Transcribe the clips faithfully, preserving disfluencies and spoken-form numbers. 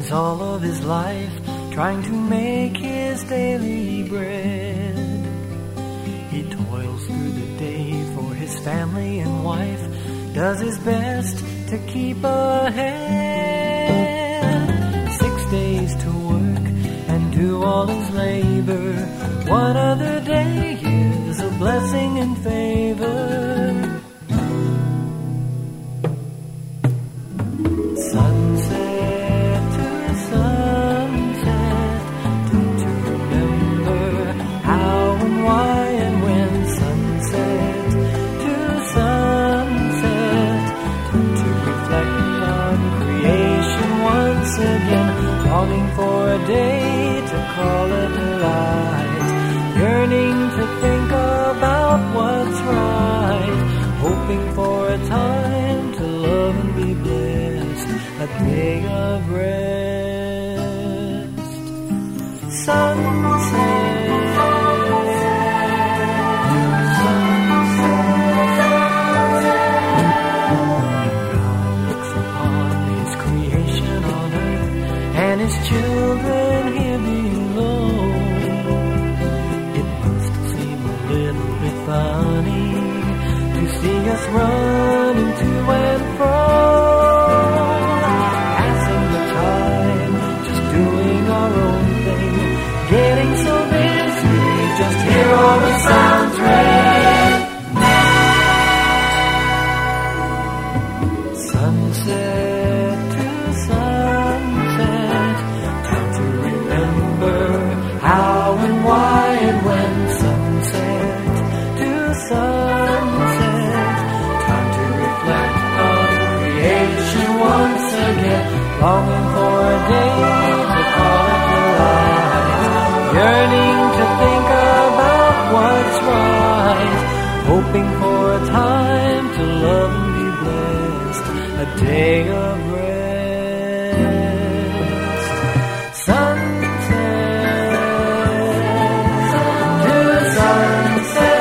all of his life trying to make his daily bread. He toils through the day for his family and wife, does his best to keep ahead. Six days to work and do all his labor. One other day is a blessing and favor. Sunset to sunset, time to remember how and why and when. Sunset to sunset, time to reflect on creation once again. Longing for a day to call it light, yearning to think about what's right, hoping for a time to love and be blessed, a day of rest. Sunset, God looks upon his creation on earth and his children here below. It must seem a little bit funny to see us running to and fro, passing the time, just doing our own thing, getting so busy, just hear all the sounds ring. Sunset to sunset, time to remember how and why and when. Sunset to sunset, time to reflect on creation once again. Longing for a day to call it delight, yearning to think about what's right, hoping for a time to love and be blessed, a day of rest. Sunset to sunset.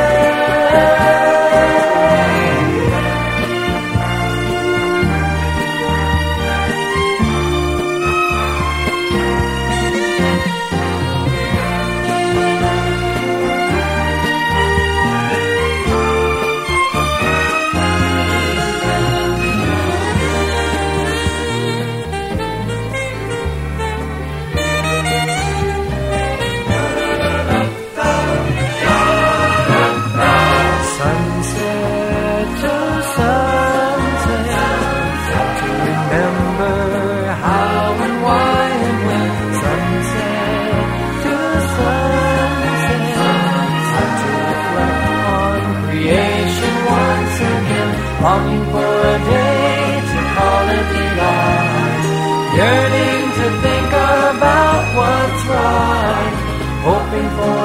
Sunset to sunset, time to remember how and why and when. Sunset to sunset, time to reflect on creation once again. Longing for a day to call it delight, yearning to think about what's right, hoping for